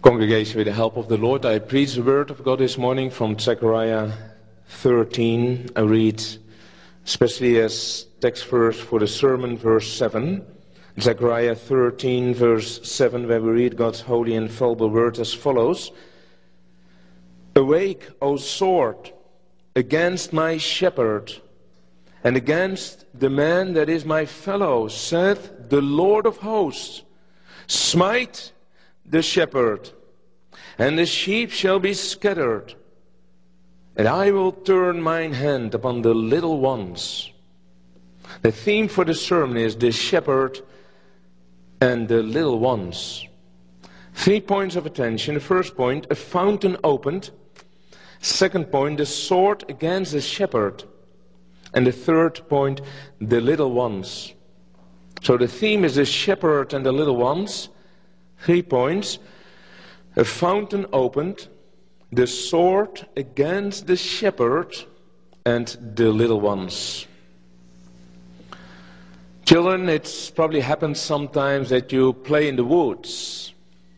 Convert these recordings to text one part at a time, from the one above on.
Congregation, with the help of the Lord, I preach the word of God this morning from Zechariah 13. I read especially as text verse for the sermon, verse 7. Zechariah 13, verse 7, where we read God's holy and infallible word as follows. Awake, O sword, against my shepherd, and against the man that is my fellow, saith the Lord of hosts. Smite the shepherd, and the sheep shall be scattered, and I will turn mine hand upon the little ones. The theme for the sermon is the shepherd and the little ones. 3 points of attention. The first point, a fountain opened. Second point, the sword against the shepherd. And the third point, the little ones. So the theme is the shepherd and the little ones. 3 points. A fountain opened, the sword against the shepherd, and the little ones. Children, it's probably happened sometimes that you play in the woods.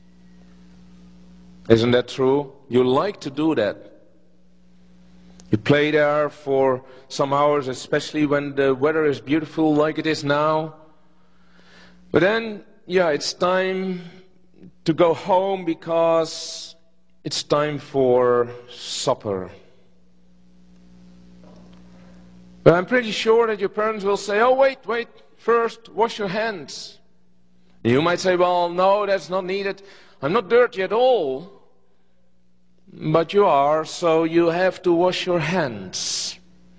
Isn't that true? You like to do that. You play there for some hours, especially when the weather is beautiful like it is now. But then, it's time to go home because it's time for supper. But I'm pretty sure that your parents will say, oh, wait, first wash your hands. You might say, well, no, that's not needed. I'm not dirty at all. But you are, so you have to wash your hands.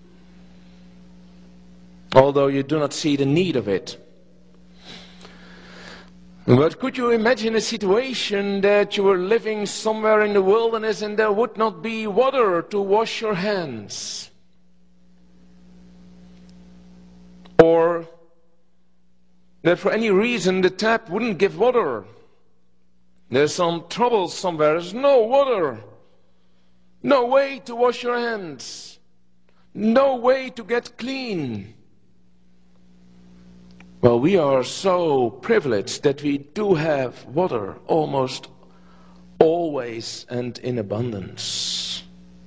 Although you do not see the need of it. But could you imagine a situation that you were living somewhere in the wilderness and there would not be water to wash your hands? Or that for any reason the tap wouldn't give water. There's some trouble somewhere, there's no water. No way to wash your hands. No way to get clean. Well, we are so privileged that we do have water almost always and in abundance.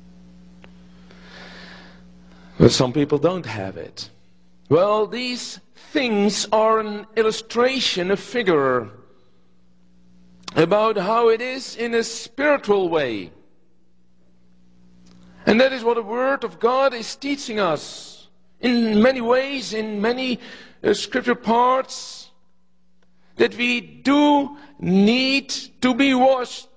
But some people don't have it. Well, these things are an illustration, a figure about how it is in a spiritual way. And that is what the Word of God is teaching us in many ways, in many scripture parts, that we do need to be washed.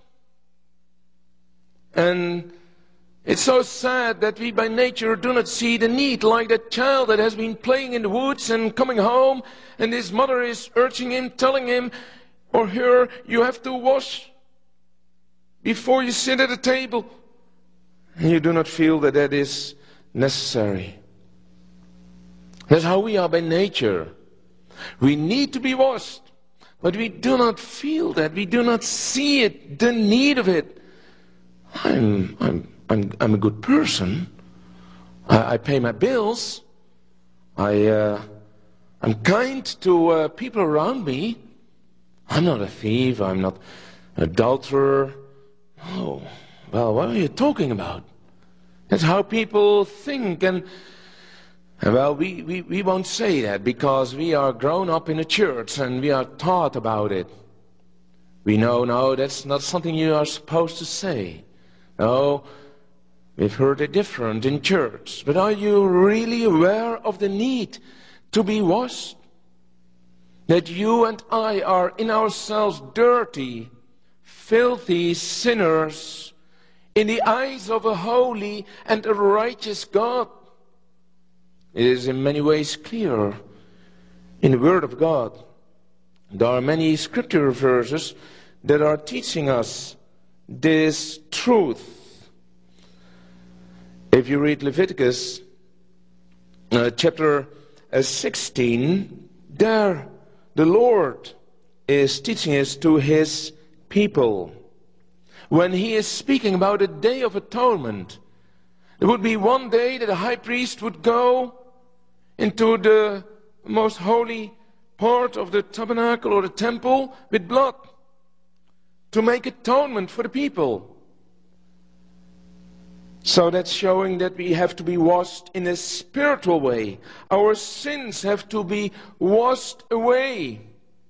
And it's so sad that we by nature do not see the need, like that child that has been playing in the woods and coming home, and his mother is urging him, telling him or her, you have to wash before you sit at the table. And you do not feel that that is necessary. That's how we are by nature. We need to be washed, but we do not feel that. We do not see it, the need of it. I'm a good person. I pay my bills. I'm kind to people around me. I'm not a thief. I'm not an adulterer. Oh, well, what are you talking about? That's how people think. And well, we won't say that because we are grown up in a church and we are taught about it. We know, no, that's not something you are supposed to say. No, we've heard it different in church. But are you really aware of the need to be washed? That you and I are in ourselves dirty, filthy sinners in the eyes of a holy and a righteous God. It is in many ways clear in the Word of God. There are many scripture verses that are teaching us this truth. If you read Leviticus chapter 16, there the Lord is teaching us to His people. When He is speaking about a day of atonement, there would be one day that the high priest would go into the most holy part of the tabernacle or the temple with blood. to make atonement for the people. So that's showing that we have to be washed in a spiritual way. Our sins have to be washed away.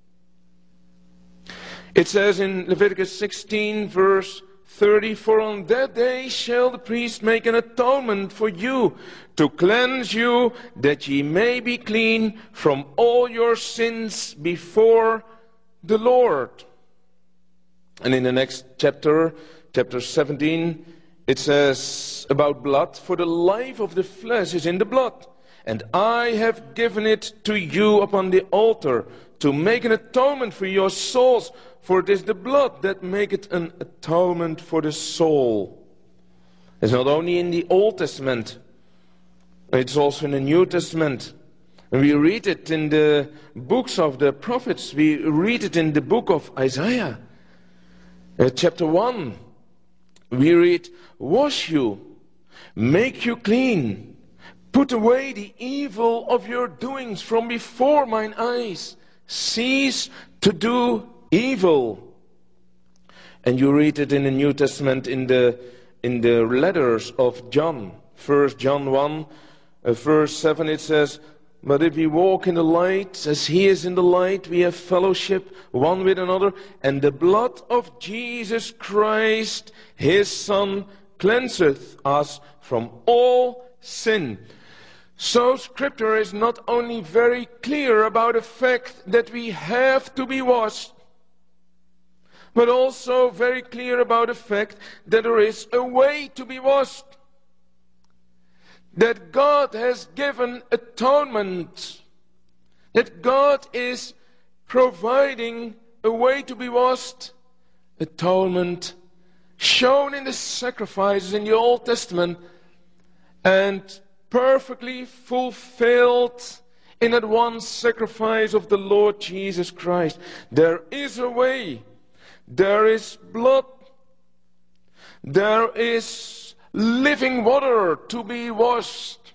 It says in Leviticus 16, verse 30, "For on that day shall the priest make an atonement for you, to cleanse you, that ye may be clean from all your sins before the Lord." And in the next chapter, chapter 17, it says about blood, "For the life of the flesh is in the blood, and I have given it to you upon the altar, to make an atonement for your souls, for it is the blood that maketh an atonement for the soul." It's not only in the Old Testament, it's also in the New Testament. And we read it in the books of the prophets. We read it in the book of Isaiah. Chapter 1, we read, "Wash you, make you clean, put away the evil of your doings from before mine eyes, cease to do evil." And you read it in the New Testament in the letters of John. 1 John 1, verse 7, it says, "But if we walk in the light, as he is in the light, we have fellowship one with another, and the blood of Jesus Christ, his Son, cleanseth us from all sin." So Scripture is not only very clear about the fact that we have to be washed, but also very clear about the fact that there is a way to be washed. That God has given atonement. That God is providing a way to be washed. Atonement shown in the sacrifices in the Old Testament and perfectly fulfilled in that one sacrifice of the Lord Jesus Christ. There is a way. There is blood. There is living water to be washed.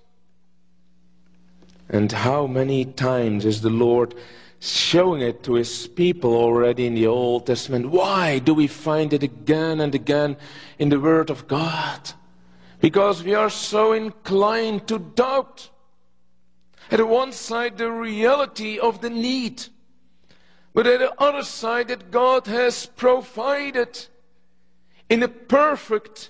And how many times is the Lord showing it to his people already in the Old Testament? Why do we find it again and again in the Word of God? Because we are so inclined to doubt. At the one side, the reality of the need, but at the other side, that God has provided in a perfect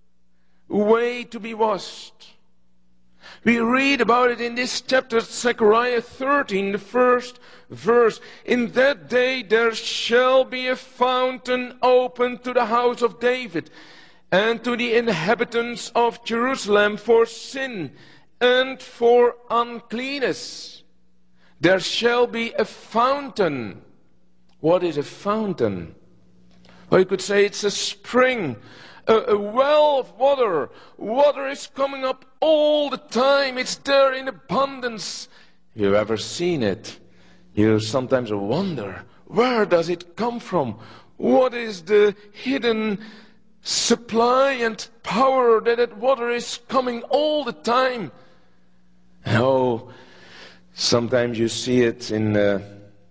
way to be washed. We read about it in this chapter, Zechariah 13, the first verse. "In that day there shall be a fountain opened to the house of David and to the inhabitants of Jerusalem for sin and for uncleanness." There shall be a fountain. What is a fountain? Or you could say it's a spring. A well of water. Water is coming up all the time. It's there in abundance. Have you ever seen it? You sometimes wonder, where does it come from? What is the hidden supply and power that water is coming all the time? Oh, sometimes you see it in a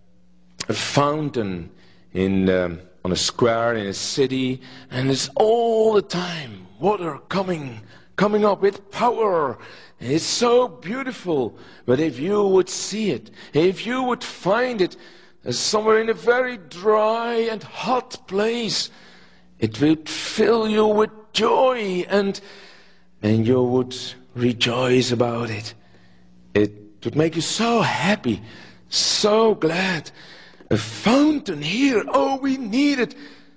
fountain on a square in a city, and it's all the time water coming up with power. It's so beautiful. But if you would see it, if you would find it somewhere in a very dry and hot place, it would fill you with joy, and you would rejoice about it. It would make you so happy, so glad. A fountain here, oh, we need it.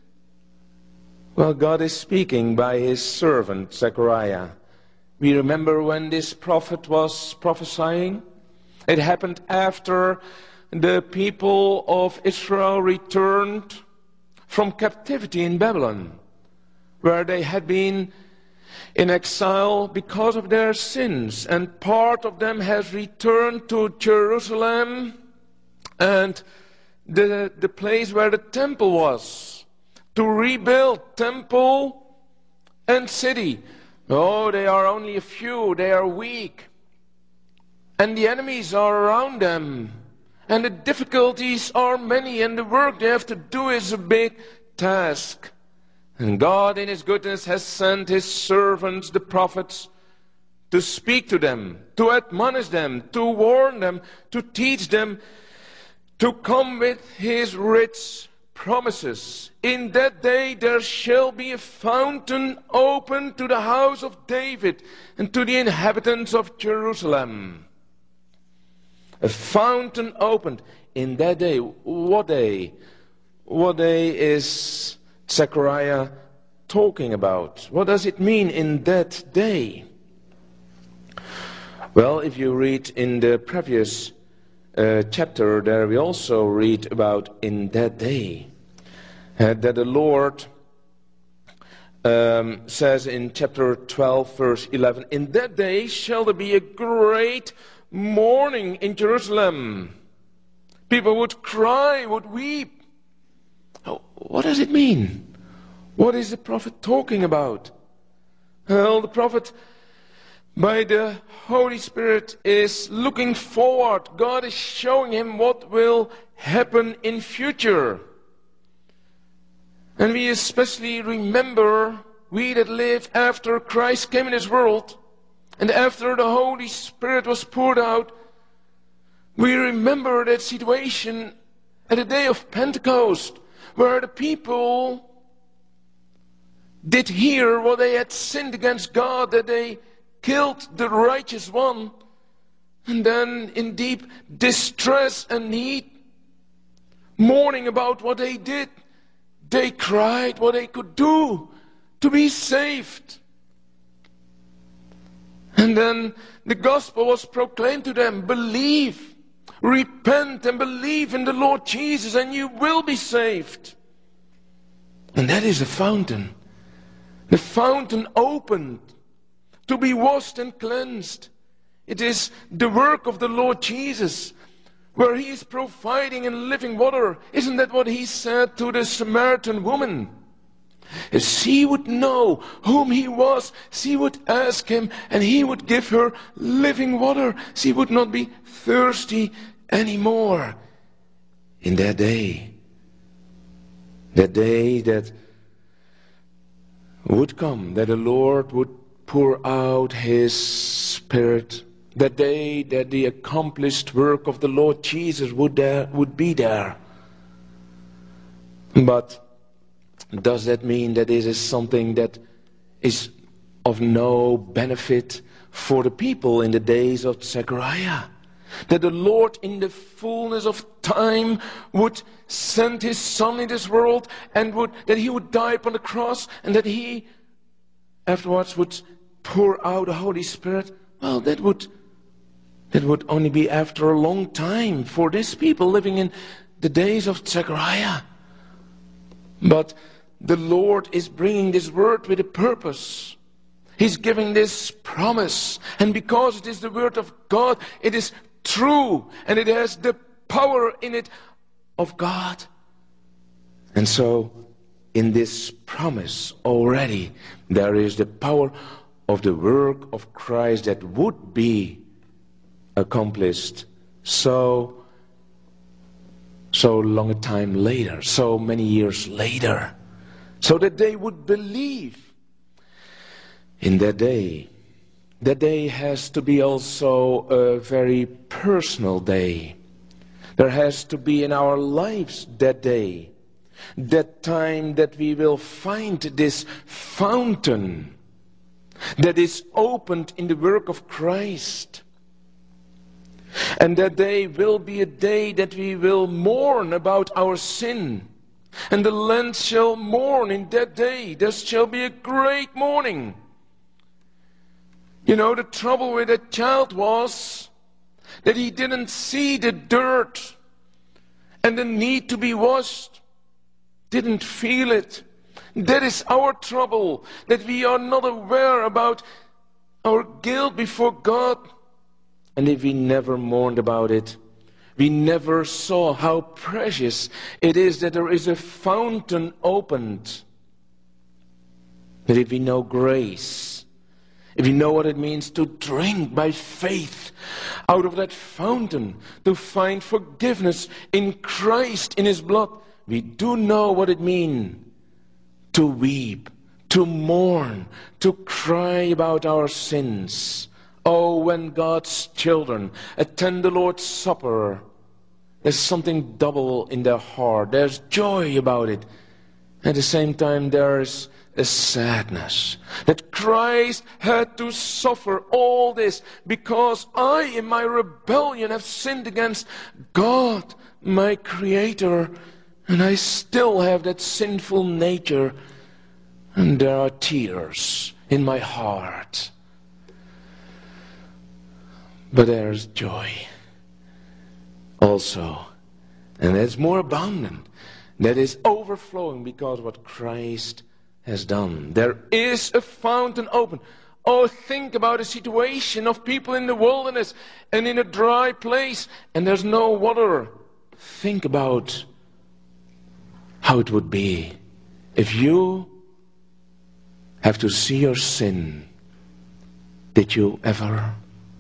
Well, God is speaking by his servant Zechariah. We remember when this prophet was prophesying. It happened after the people of Israel returned from captivity in Babylon, where they had been in exile because of their sins, and part of them has returned to Jerusalem and the place where the temple was, to rebuild temple and city. Oh, they are only a few, they are weak, and the enemies are around them, and the difficulties are many, and the work they have to do is a big task. And God in His goodness has sent His servants, the prophets, to speak to them, to admonish them, to warn them, to teach them, to come with His rich promises. In that day there shall be a fountain opened to the house of David and to the inhabitants of Jerusalem. A fountain opened in that day. What day? What day is Zechariah talking about? What does it mean in that day? Well, if you read in the previous chapter, there we also read about in that day. That the Lord says in chapter 12, verse 11, in that day shall there be a great mourning in Jerusalem. People would cry, would weep. Oh, what does it mean? What is the prophet talking about? Well, the prophet, by the Holy Spirit, is looking forward. God is showing him what will happen in future. And we especially remember, we that lived after Christ came in this world, and after the Holy Spirit was poured out, we remember that situation at the day of Pentecost, where the people did hear what they had sinned against God, that they killed the righteous one, and then in deep distress and need, mourning about what they did, they cried what they could do to be saved. And then the gospel was proclaimed to them, believe, repent and believe in the Lord Jesus and you will be saved. And that is the fountain opened to be washed and cleansed. It is the work of the Lord Jesus, where He is providing in living water. Isn't that what He said to the Samaritan woman? If she would know whom He was, she would ask Him and He would give her living water. She would not be thirsty anymore. In that day that would come, that the Lord would pour out His Spirit, that day that the accomplished work of the Lord Jesus would be there. But does that mean that this is something that is of no benefit for the people in the days of Zechariah? That the Lord in the fullness of time would send His Son in this world, and that He would die upon the cross, and that He afterwards would pour out the Holy Spirit? Well, that would only be after a long time for these people living in the days of Zechariah. But the Lord is bringing this word with a purpose. He's giving this promise. And because it is the word of God, it is true. And it has the power in it of God. And so, in this promise already, there is the power of the work of Christ that would be accomplished so long a time later, so many years later, so that they would believe in that day. That day has to be also a very personal day. There has to be in our lives that day, that time that we will find this fountain that is opened in the work of Christ. And that day will be a day that we will mourn about our sin. And the land shall mourn in that day. There shall be a great mourning. You know, the trouble with that child was that he didn't see the dirt and the need to be washed. Didn't feel it. That is our trouble, that we are not aware about our guilt before God. And if we never mourned about it, we never saw how precious it is that there is a fountain opened. That if we know grace, if we know what it means to drink by faith out of that fountain, to find forgiveness in Christ, in His blood, we do know what it means to weep, to mourn, to cry about our sins. Oh, when God's children attend the Lord's Supper, there's something double in their heart. There's joy about it. At the same time, there's a sadness that Christ had to suffer all this because I, in my rebellion, have sinned against God, my Creator, and I still have that sinful nature, and there are tears in my heart. But there's joy also, and it's more abundant. That is overflowing because of what Christ has done. There is a fountain open. Oh, think about a situation of people in the wilderness and in a dry place and there's no water. Think about how it would be if you have to see your sin. Did you ever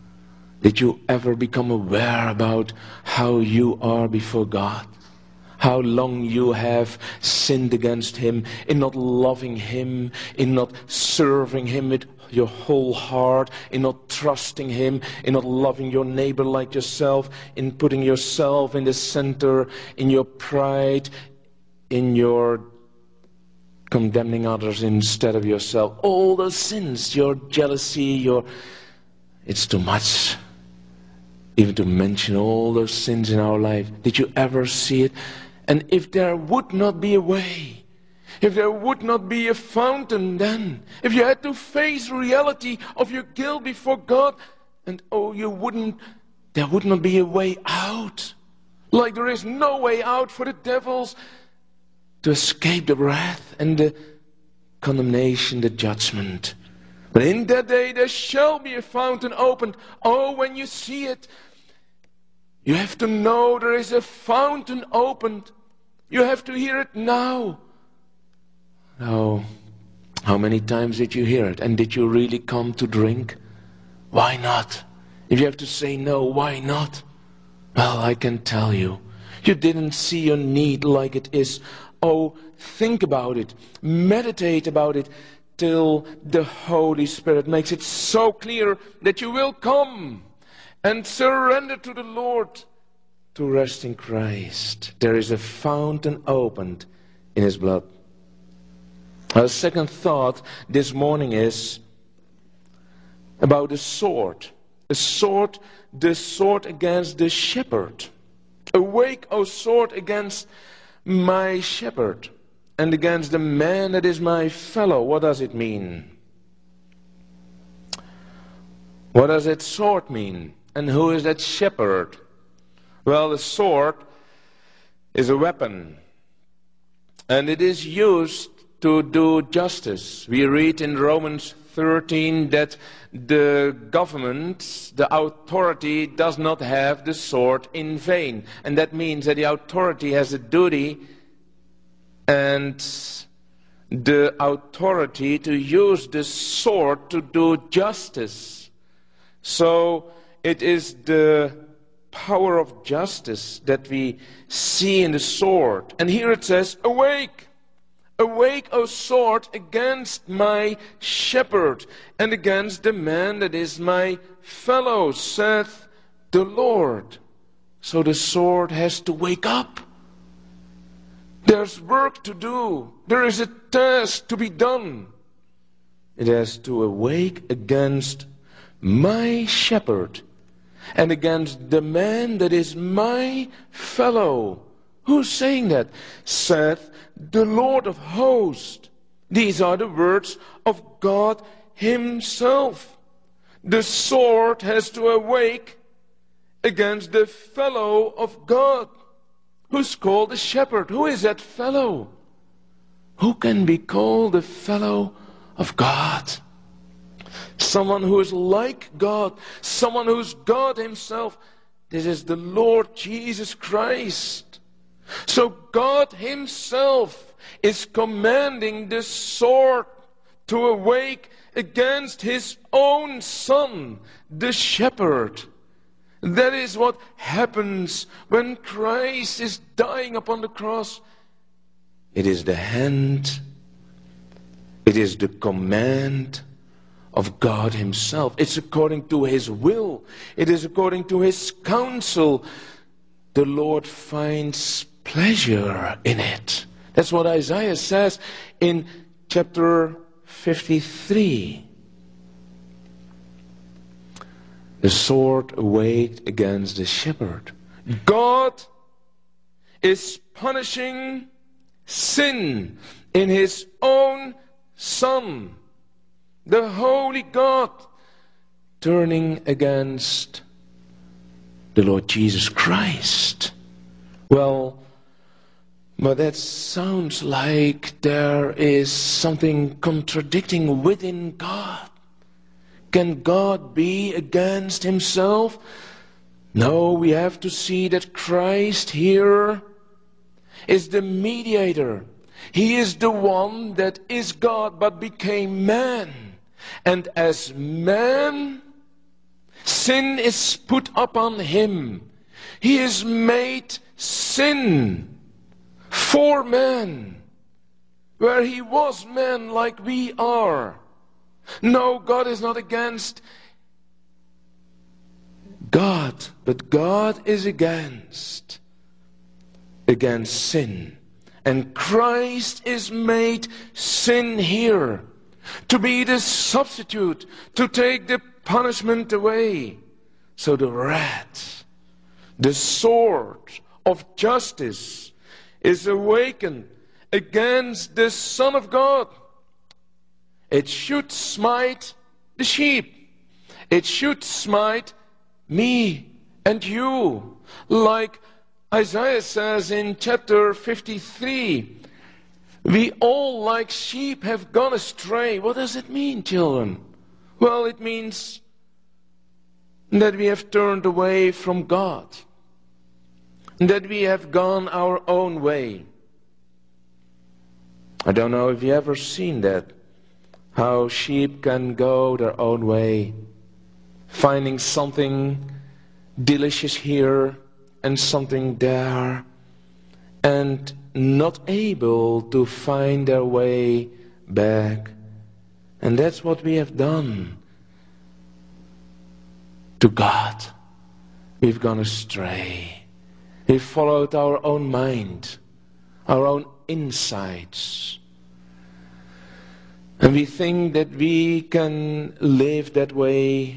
become aware about how you are before God? How long you have sinned against Him in not loving Him, in not serving Him with your whole heart, in not trusting Him, in not loving your neighbor like yourself, in putting yourself in the center, in your pride, in your condemning others instead of yourself. All those sins, your jealousy, it's too much even to mention all those sins in our life. Did you ever see it? And if there would not be a way, if there would not be a fountain then, if you had to face reality of your guilt before God, and there would not be a way out. Like there is no way out for the devils to escape the wrath and the condemnation, the judgment. But in that day there shall be a fountain opened. Oh, when you see it, you have to know there is a fountain opened. You have to hear it now. Oh, how many times did you hear it? And did you really come to drink? Why not? If you have to say no, why not? Well, I can tell you, you didn't see your need like it is. Oh, think about it. Meditate about it till the Holy Spirit makes it so clear that you will come and surrender to the Lord, to rest in Christ. There is a fountain opened in His blood. Our second thought this morning is about the sword. The sword against the shepherd. Awake, O sword, against my shepherd, and against the man that is my fellow. What does it mean? What does that sword mean? And who is that shepherd? Well, the sword is a weapon, and it is used to do justice. We read in Romans 13 that the government, the authority, does not have the sword in vain. And that means that the authority has a duty and the authority to use the sword to do justice. So it is the power of justice that we see in the sword. And here it says, awake! Awake, O sword, against my shepherd, and against the man that is my fellow, saith the Lord. So the sword has to wake up. There's work to do. There is a task to be done. It has to awake against my shepherd, and against the man that is my fellow. Who's saying that? Saith the Lord of hosts. These are the words of God Himself. The sword has to awake against the fellow of God, who's called the shepherd. Who is that fellow? Who can be called the fellow of God? Someone who is like God, someone who's God Himself. This is the Lord Jesus Christ. So God Himself is commanding the sword to awake against His own Son, the shepherd. That is what happens when Christ is dying upon the cross. It is the hand, it is the command of God himself. It's according to his will. It is according to his counsel. The Lord finds pleasure in it. That's what Isaiah says in chapter 53. The sword awaked against the shepherd. God is punishing sin in his own Son, the Holy God, turning against the Lord Jesus Christ. Well, but that sounds like there is something contradicting within God. Can God be against himself? No, we have to see that Christ here is the mediator. He is the one that is God but became man. And as man, sin is put upon him. He is made sin for man, where he was man like we are. No, God is not against God, but God is against sin. And Christ is made sin here, to be the substitute, to take the punishment away. So the wrath, the sword of justice is awakened against the Son of God. It should smite the sheep. It should smite me and you. Like Isaiah says in chapter 53, we all like sheep have gone astray. What does it mean, children? Well, it means that we have turned away from God, that we have gone our own way. I don't know if you've ever seen that, how sheep can go their own way, finding something delicious here and something there, and not able to find their way back. And that's what we have done to God. We've gone astray. We've followed our own mind, our own insights. And we think that we can live that way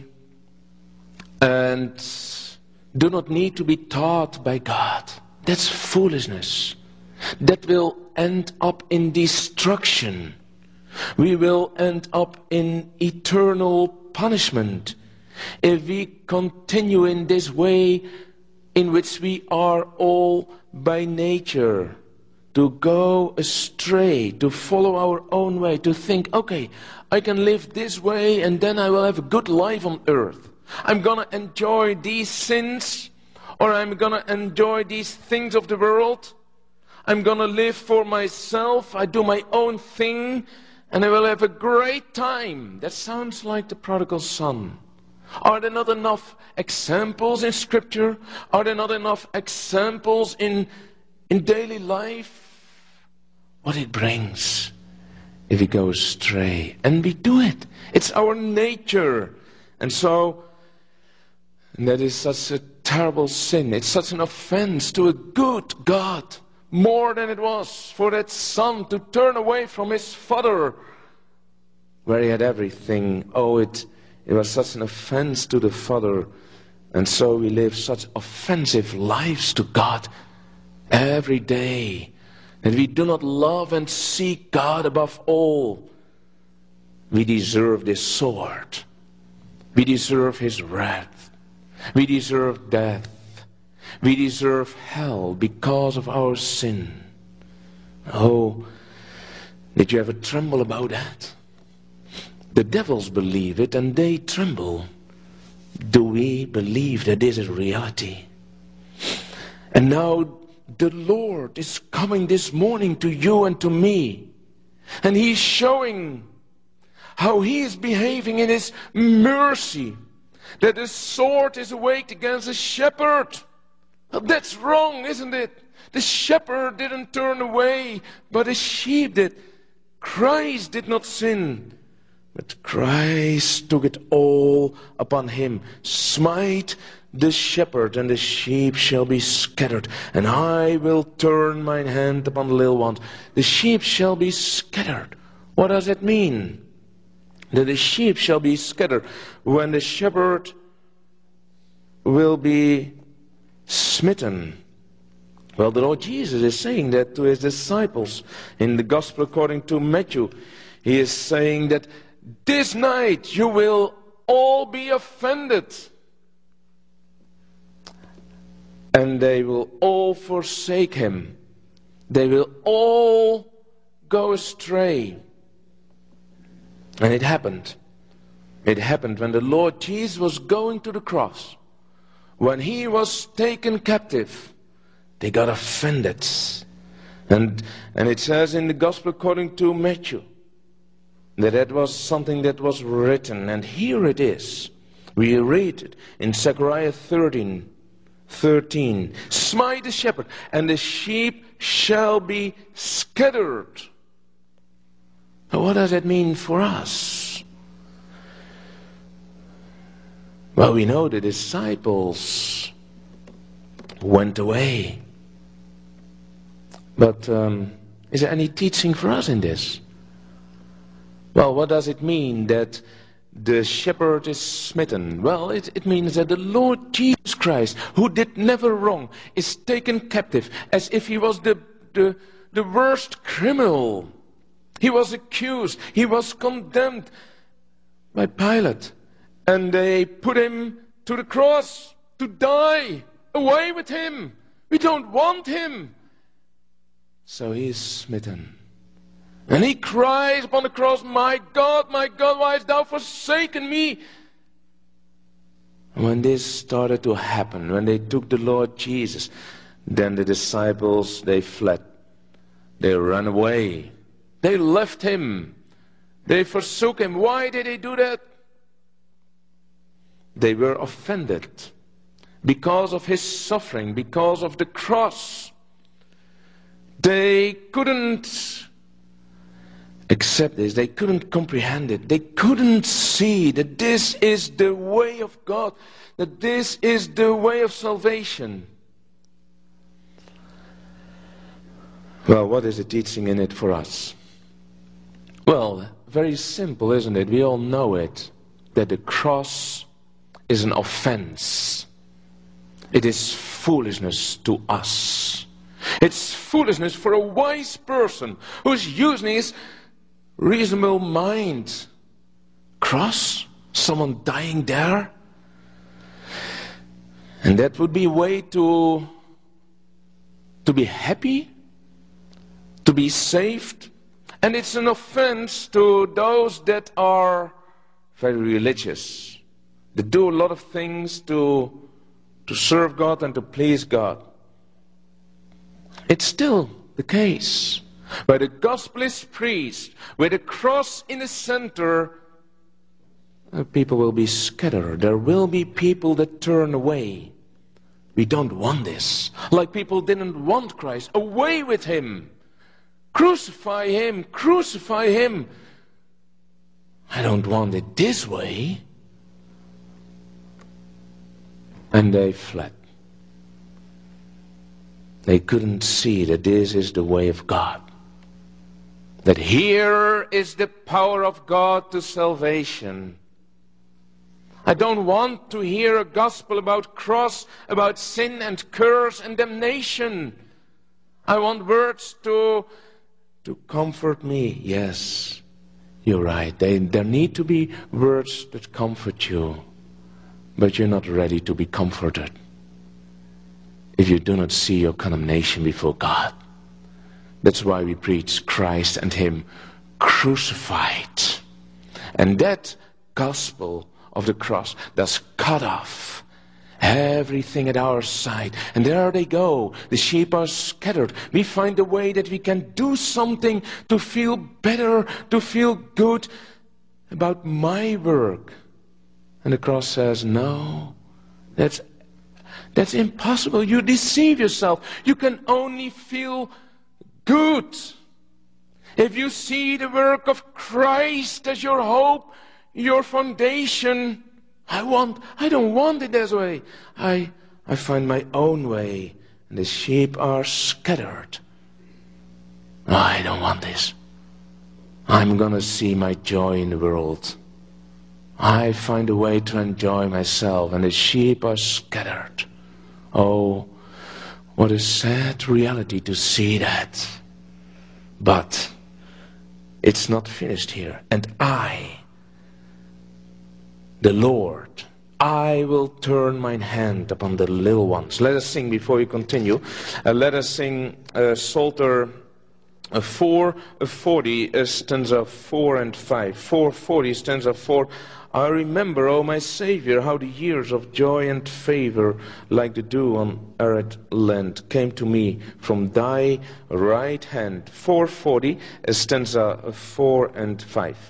and do not need to be taught by God. That's foolishness. That will end up in destruction. We will end up in eternal punishment if we continue in this way in which we are all by nature, to go astray, to follow our own way, to think, okay, I can live this way and then I will have a good life on earth. I'm going to enjoy these sins, or I'm going to enjoy these things of the world. I'm going to live for myself. I do my own thing, and I will have a great time. That sounds like the prodigal son. Are there not enough examples in Scripture? Are there not enough examples in daily life? What it brings if we go astray. And we do it. It's our nature. And so, that is such a terrible sin. It's such an offense to a good God. More than it was for that son to turn away from his father, where he had everything. Oh, it was such an offense to the father. And so we live such offensive lives to God every day, that we do not love and seek God above all. We deserve this sword. We deserve his wrath. We deserve death. We deserve hell because of our sin. Oh, did you ever tremble about that? The devils believe it and they tremble. Do we believe that this is reality? And now the Lord is coming this morning to you and to me. And he's showing how he is behaving in his mercy. That the sword is awaked against the shepherd. Well, that's wrong, isn't it? The shepherd didn't turn away, but the sheep did. Christ did not sin, but Christ took it all upon him. Smite the shepherd, and the sheep shall be scattered, and I will turn mine hand upon the little ones. The sheep shall be scattered. What does it mean? That the sheep shall be scattered when the shepherd will be smitten. Well, the Lord Jesus is saying that to his disciples in the Gospel according to Matthew. He is saying that this night you will all be offended. And they will all forsake him. They will all go astray. And it happened. It happened when the Lord Jesus was going to the cross. When he was taken captive, they got offended. And it says in the Gospel according to Matthew that was something that was written. And here it is. We read it in Zechariah 13. Smite the shepherd, and the sheep shall be scattered. Now, what does that mean for us? Well, we know the disciples went away. But is there any teaching for us in this? Well, what does it mean that the shepherd is smitten? Well, it means that the Lord Jesus Christ, who did never wrong, is taken captive as if he was the worst criminal. He was accused. He was condemned by Pilate. And they put him to the cross to die. Away with him. We don't want him. So he is smitten. And he cries upon the cross, my God, why hast thou forsaken me? When this started to happen, when they took the Lord Jesus, then the disciples, they fled. They ran away. They left him. They forsook him. Why did they do that? They were offended because of his suffering, because of the cross. They couldn't accept this. They couldn't comprehend it. They couldn't see that this is the way of God, that this is the way of salvation. Well, what is the teaching in it for us? Well, very simple, isn't it? We all know it, that the cross is an offense. It is foolishness to us. It's foolishness for a wise person who's using his reasonable mind. Cross? Someone dying there? And that would be a way to be happy? To be saved? And it's an offense to those that are very religious. They do a lot of things to serve God and to please God. It's still the case. Where the gospel is preached, with the cross in the center, people will be scattered. There will be people that turn away. We don't want this. Like people didn't want Christ. Away with him. Crucify him. Crucify him. I don't want it this way. And they fled. They couldn't see that this is the way of God. That here is the power of God to salvation. I don't want to hear a gospel about cross, about sin and curse and damnation. I want words to comfort me. Yes, you're right. There need to be words that comfort you. But you're not ready to be comforted if you do not see your condemnation before God. That's why we preach Christ and him crucified. And that gospel of the cross does cut off everything at our side. And there they go. The sheep are scattered. We find a way that we can do something to feel better, to feel good about my work. And the cross says, no, that's That's impossible. You deceive yourself. You can only feel good if you see the work of Christ as your hope, your foundation. I don't want it this way. I find my own way, and the sheep are scattered. No, I don't want this. I'm going to see my joy in the world. I find a way to enjoy myself, and the sheep are scattered. Oh, what a sad reality to see that. But it's not finished here. And I, the Lord, I will turn mine hand upon the little ones. Let us sing before we continue. Let us sing Psalter 440, stanza 4 and 5. 440, stanza 4. I remember, O my Savior, how the years of joy and favor, like the dew on arid land, came to me from thy right hand. 440, stanza 4 and 5.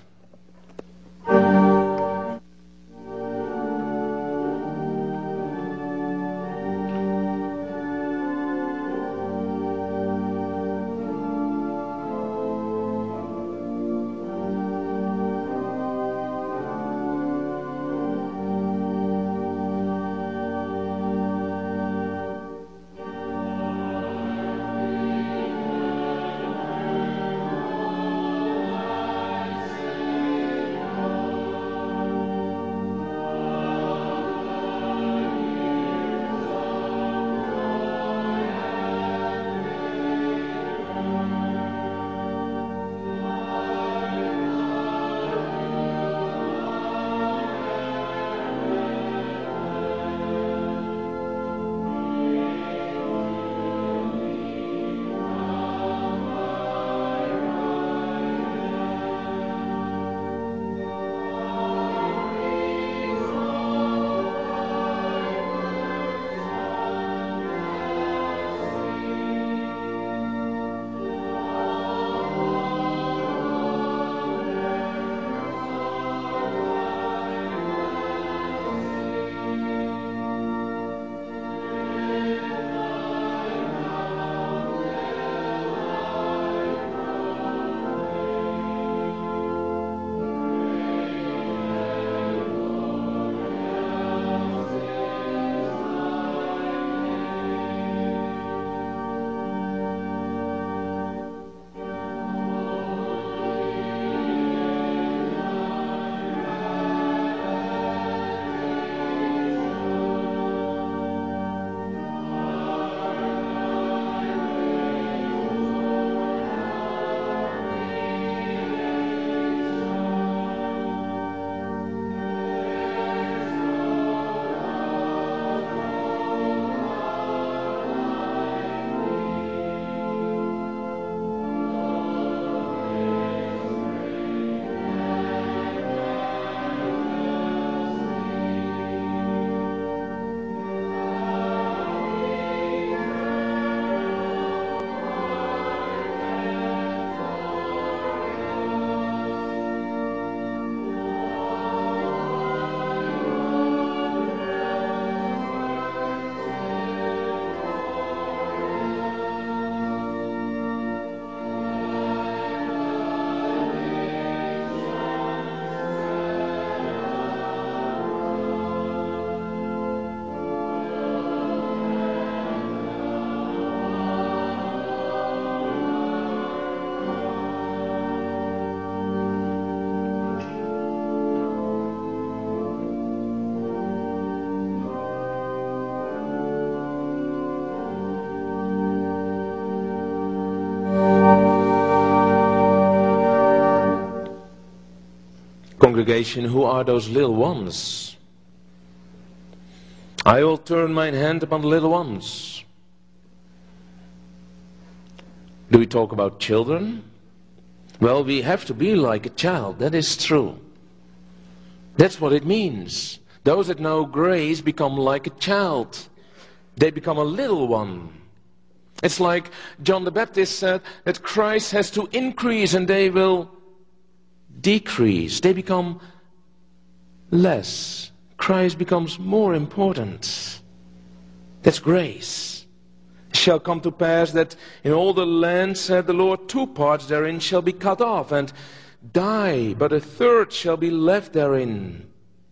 Congregation, who are those little ones? I will turn mine hand upon the little ones. Do we talk about children? Well, we have to be like a child, that is true. That's what it means. Those that know grace become like a child. They become a little one. It's like John the Baptist said that Christ has to increase and they will decrease. They become less. Christ becomes more important. That's grace. It shall come to pass that in all the land, said the Lord, 2 parts therein shall be cut off and die, but a third shall be left therein.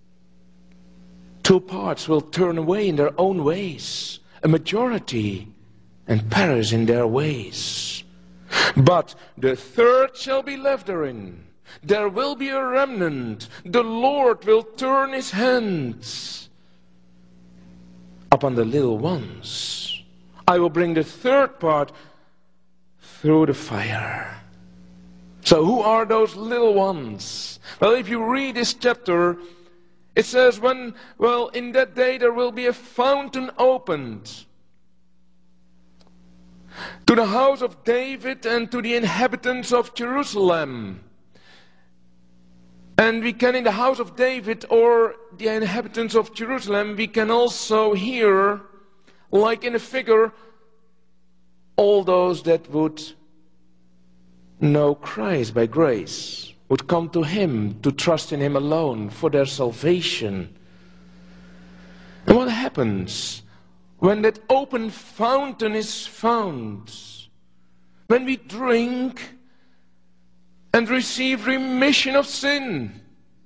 2 parts will turn away in their own ways, a majority, and perish in their ways. But the third shall be left therein. There will be a remnant. The Lord will turn his hands upon the little ones. I will bring the third part through the fire. So who are those little ones? Well, if you read this chapter, it says in that day there will be a fountain opened to the house of David and to the inhabitants of Jerusalem. And we can, in the house of David or the inhabitants of Jerusalem, we can also hear, like in a figure, all those that would know Christ by grace, would come to him, to trust in him alone for their salvation. And what happens when that open fountain is found? When we drink and receive remission of sin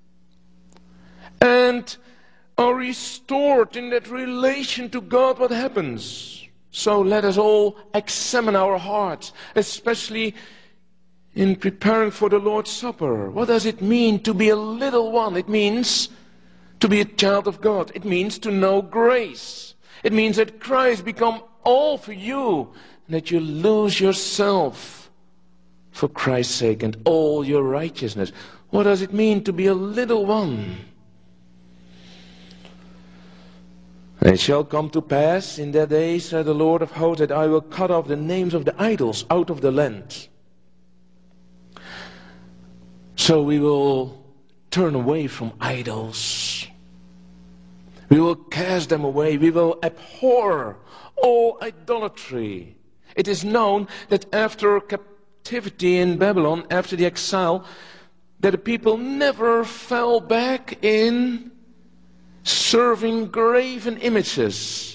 and are restored in that relation to God, what happens? So let us all examine our hearts, especially in preparing for the Lord's Supper. What does it mean to be a little one? It means to be a child of God. It means to know grace. It means that Christ become all for you, and that you lose yourself for Christ's sake and all your righteousness. What does it mean to be a little one? And it shall come to pass in that day, said the Lord of hosts, that I will cut off the names of the idols out of the land. So we will turn away from idols. We will cast them away. We will abhor all idolatry. It is known that after captivity in Babylon, after the exile, that the people never fell back in serving graven images.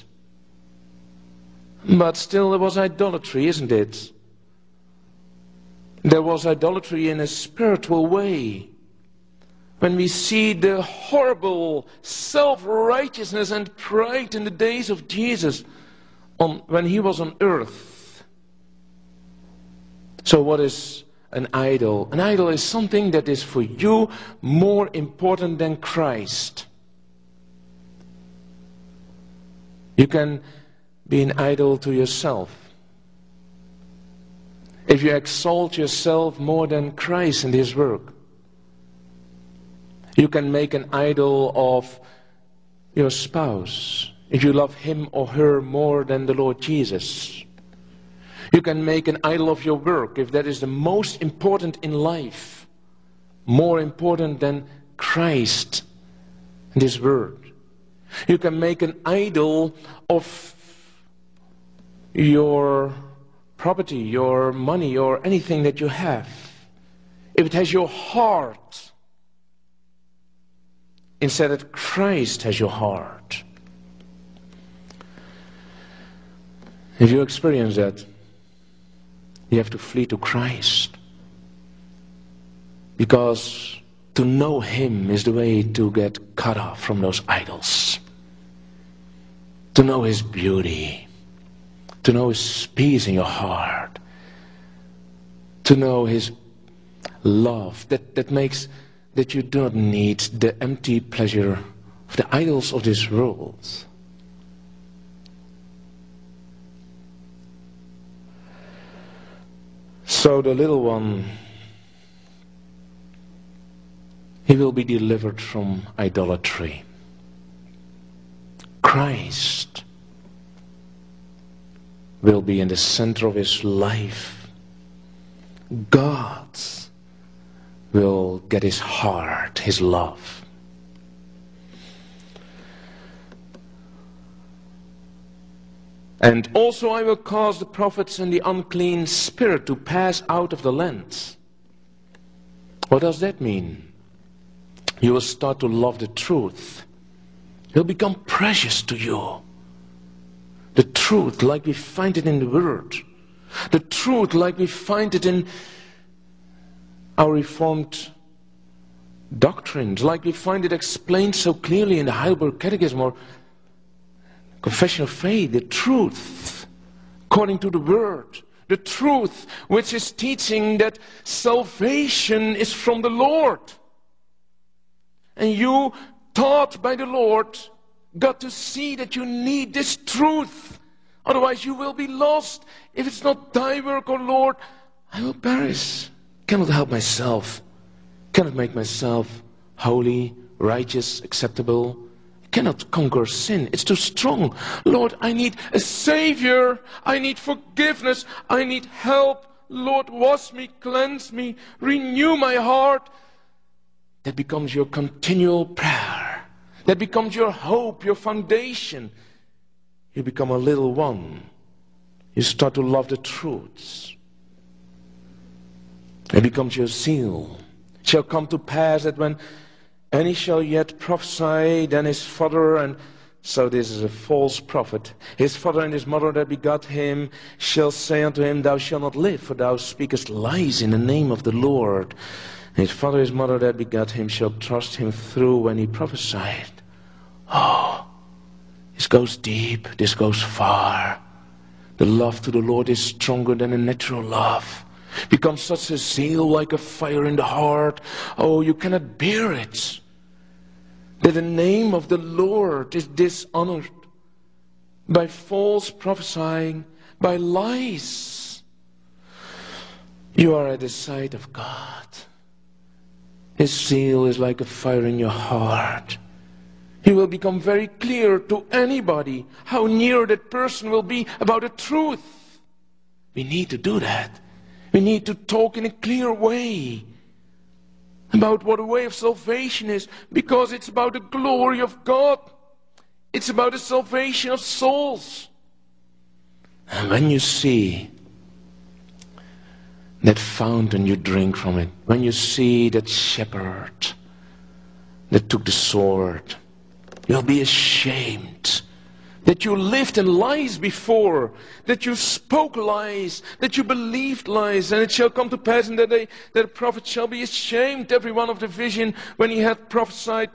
But still there was idolatry, isn't it? There was idolatry in a spiritual way. When we see the horrible self-righteousness and pride in the days of Jesus when he was on earth. So what is an idol? An idol is something that is for you more important than Christ. You can be an idol to yourself. If you exalt yourself more than Christ and his work. You can make an idol of your spouse if you love him or her more than the Lord Jesus. You can make an idol of your work if that is the most important in life, more important than Christ and his word. You can make an idol of your property, your money, or anything that you have. If it has your heart, instead that Christ has your heart. If you experience that, you have to flee to Christ. Because to know him is the way to get cut off from those idols. To know his beauty. To know his peace in your heart. To know his love that makes that you do not need the empty pleasure of the idols of this world. So the little one, he will be delivered from idolatry. Christ will be in the center of his life. God will get his heart, his love. And also I will cause the prophets and the unclean spirit to pass out of the land. What does that mean? You will start to love the truth. It will become precious to you. The truth like we find it in the Word. The truth like we find it in our Reformed doctrines, like we find it explained so clearly in the Heidelberg Catechism or Confession of Faith. The truth according to the Word. The truth which is teaching that salvation is from the Lord. And you, taught by the Lord, got to see that you need this truth. Otherwise you will be lost. If it's not thy work, O Lord, I will perish. Cannot help myself. Cannot make myself holy, righteous, acceptable. Cannot conquer sin. It's too strong. Lord, I need a Savior. I need forgiveness. I need help. Lord, wash me, cleanse me, renew my heart. That becomes your continual prayer. That becomes your hope, your foundation. You become a little one. You start to love the truths. It becomes your zeal. It shall come to pass that when any shall yet prophesy, then his father, and so this is a false prophet, his father and his mother that begot him shall say unto him, Thou shalt not live, for thou speakest lies in the name of the Lord. His father and his mother that begot him shall thrust him through when he prophesied. Oh, this goes deep, this goes far. The love to the Lord is stronger than a natural love. Becomes such a zeal like a fire in the heart. Oh, you cannot bear it. That the name of the Lord is dishonored by false prophesying, by lies. You are at the sight of God. His zeal is like a fire in your heart. He will become very clear to anybody how near that person will be about the truth. We need to do that. We need to talk in a clear way about what a way of salvation is, because it's about the glory of God. It's about the salvation of souls. And when you see that fountain, you drink from it. When you see that shepherd that took the sword, you'll be ashamed that you lived in lies before, that you spoke lies, that you believed lies. And it shall come to pass in that day that a prophet shall be ashamed, every one of the vision, when he hath prophesied.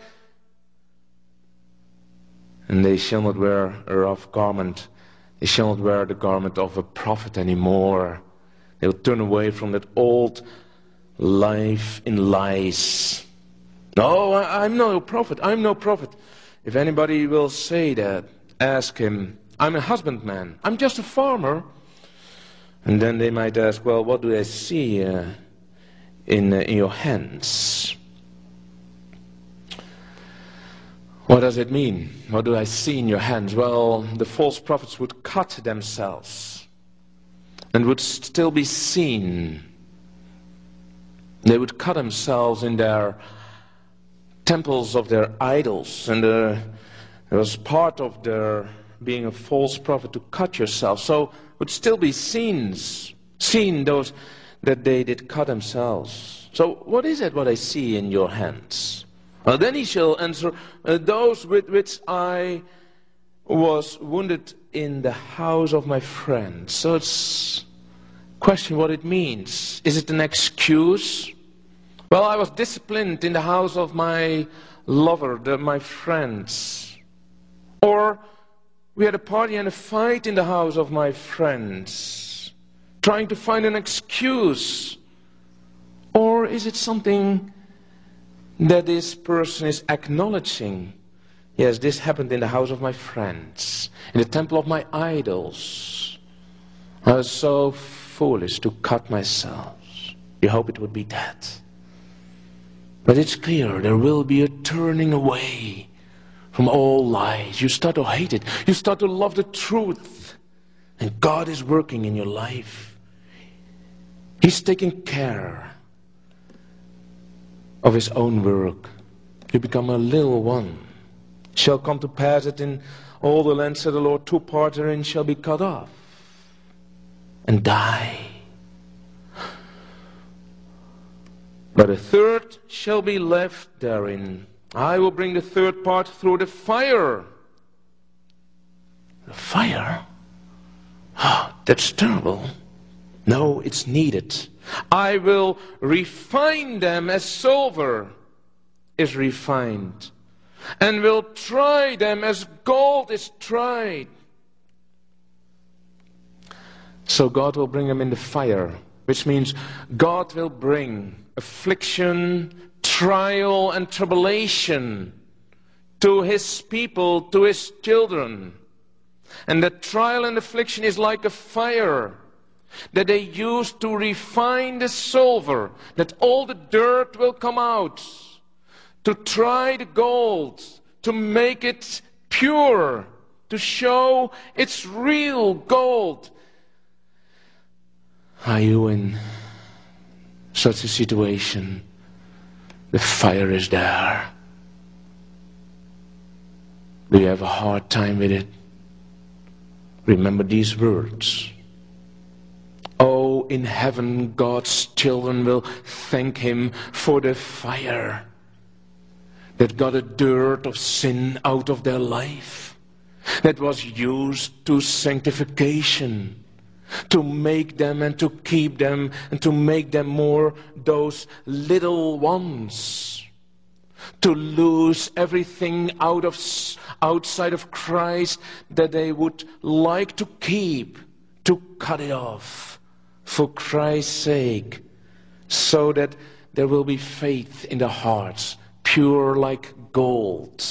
And they shall not wear a rough garment. They shall not wear the garment of a prophet anymore. They will turn away from that old life in lies. No, I'm no prophet. I'm no prophet. If anybody will say that, ask him, I'm a husbandman. I'm just a farmer. And then they might ask, well, what do I see in your hands? What does it mean? What do I see in your hands? Well, the false prophets would cut themselves and would still be seen. They would cut themselves in their temples of their idols, and it was part of their being a false prophet to cut yourself. So would still be seen those that they did cut themselves. So what is it what I see in your hands? Well, then he shall answer, those with which I was wounded in the house of my friend. So it's question what it means. Is it an excuse? Well, I was disciplined in the house of my lover, my friends. Or we had a party and a fight in the house of my friends, trying to find an excuse. Or is it something that this person is acknowledging? Yes, this happened in the house of my friends, in the temple of my idols. I was so foolish to cut myself. You hope it would be that. But it's clear there will be a turning away from all lies. You start to hate it. You start to love the truth. And God is working in your life. He's taking care of His own work. You become a little one. It shall come to pass that in all the land, said the Lord, 2 parts therein shall be cut off and die. But a third shall be left therein. I will bring the third part through the fire. The fire? Oh, that's terrible. No, it's needed. I will refine them as silver is refined, and will try them as gold is tried. So God will bring them in the fire, which means God will bring affliction, trial, and tribulation to His people, to His children. And the trial and affliction is like a fire that they use to refine the silver, that all the dirt will come out, to try the gold, to make it pure, to show it's real gold. Are you in such a situation? The fire is there. Do you have a hard time with it? Remember these words. Oh, in heaven, God's children will thank Him for the fire that got the dirt of sin out of their life, that was used to sanctification, to make them and to keep them and to make them more those little ones, to lose everything outside of Christ that they would like to keep, to cut it off for Christ's sake, so that there will be faith in their hearts, pure like gold.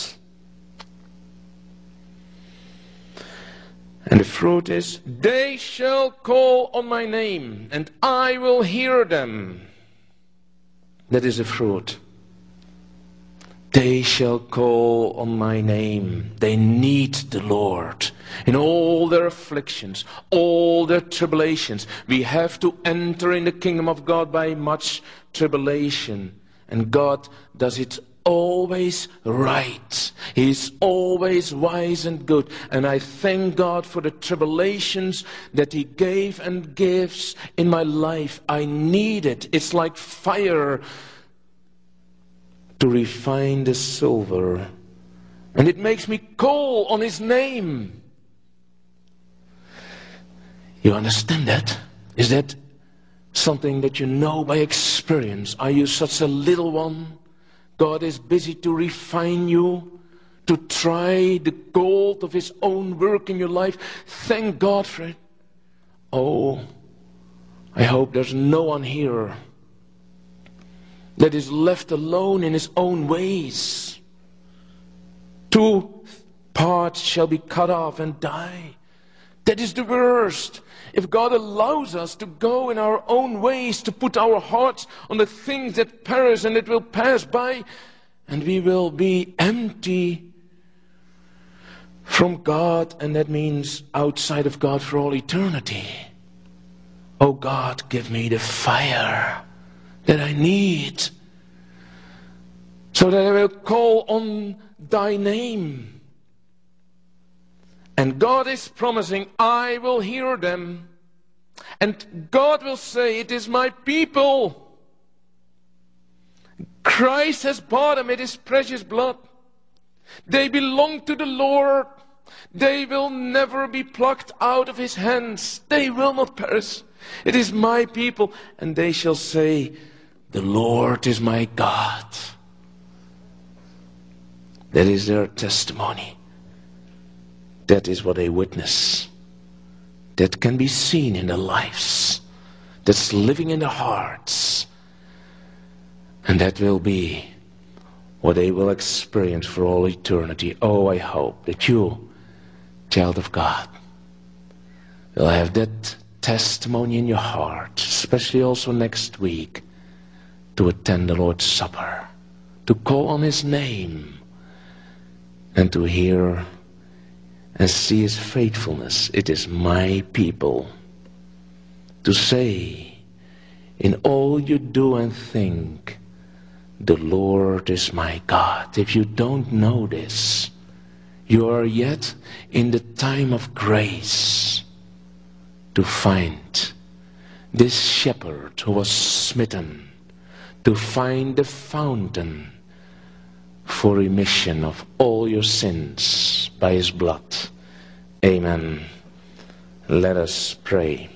And the fruit is, they shall call on my name, and I will hear them. That is the fruit. They shall call on my name. They need the Lord. In all their afflictions, all their tribulations, we have to enter in the kingdom of God by much tribulation. And God does it always right. He is always wise and good. And I thank God for the tribulations that He gave and gives in my life. I need it. It's like fire to refine the silver. And it makes me call on His name. You understand that? Is that something that you know by experience? Are you such a little one? God is busy to refine you, to try the gold of His own work in your life. Thank God for it. Oh, I hope there's no one here that is left alone in his own ways. 2 parts shall be cut off and die. That is the worst. If God allows us to go in our own ways, to put our hearts on the things that perish and that will pass by, and we will be empty from God, and that means outside of God for all eternity. Oh God, give me the fire that I need, so that I will call on Thy name. And God is promising, I will hear them. And God will say, it is my people. Christ has bought them with His precious blood. They belong to the Lord. They will never be plucked out of His hands. They will not perish. It is my people. And they shall say, the Lord is my God. That is their testimony. That is what they witness. That can be seen in their lives. That's living in their hearts. And that will be what they will experience for all eternity. Oh, I hope that you, child of God, will have that testimony in your heart, especially also next week, to attend the Lord's Supper, to call on His name, and to hear and see His faithfulness. It is my people. To say, in all you do and think, the Lord is my God. If you don't know this, you are yet in the time of grace to find this shepherd who was smitten, to find the fountain for remission of all your sins by His blood. Amen Let us pray.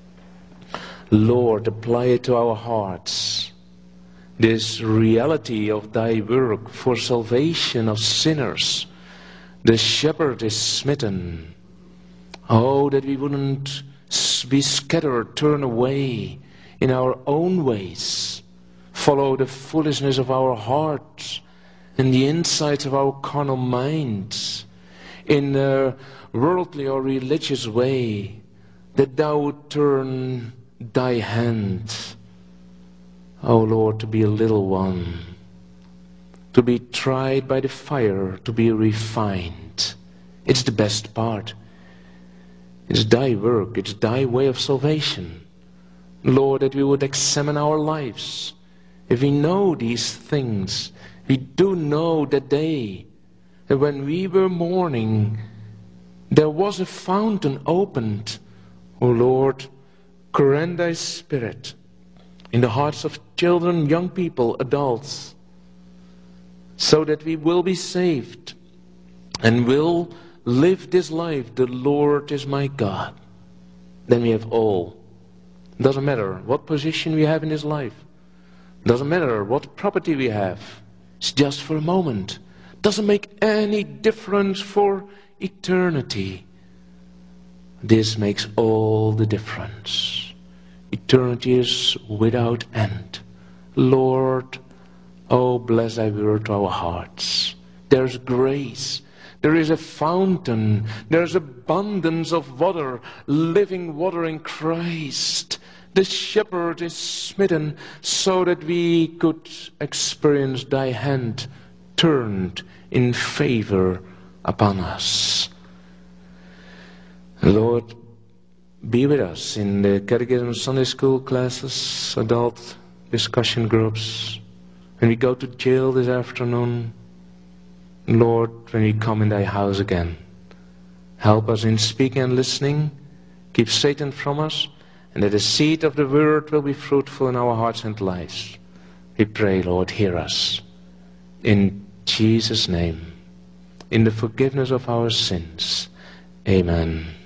Lord, apply it to our hearts, this reality of thy work for salvation of sinners. The shepherd is smitten. Oh, that we wouldn't be scattered, turn away in our own ways, follow the foolishness of our hearts and the insights of our carnal minds in a worldly or religious way, that thou would turn thy hand, O Lord, to be a little one, to be tried by the fire, to be refined. It's the best part. It's thy work, it's thy way of salvation. Lord, that we would examine our lives. If we know these things, we do know that day, that when we were mourning, there was a fountain opened. O Lord, grant thy Spirit in the hearts of children, young people, adults, so that we will be saved and will live this life. The Lord is my God. Then we have all. Doesn't matter what position we have in this life. Doesn't matter what property we have. It's just for a moment. Doesn't make any difference for eternity. This makes all the difference. Eternity is without end. Lord, oh, bless thy word to our hearts. There's grace. There is a fountain. There's abundance of water, living water in Christ. The shepherd is smitten so that we could experience thy hand turned in favor upon us. Lord, be with us in the Catechism Sunday School classes, adult discussion groups. When we go to jail this afternoon, Lord, when we come in thy house again, help us in speaking and listening. Keep Satan from us, and that the seed of the word will be fruitful in our hearts and lives. We pray, Lord, hear us. In Jesus' name, in the forgiveness of our sins. Amen.